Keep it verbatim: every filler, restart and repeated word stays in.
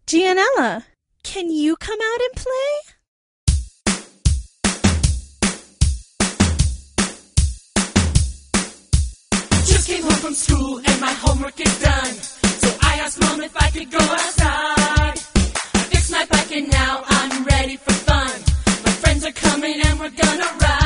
Gianella, can you come out and play? Just came home from school and my homework is done. So I asked Mom if I could go outside. I fixed my bike and now I'm ready for fun. My friends are coming and we're gonna ride.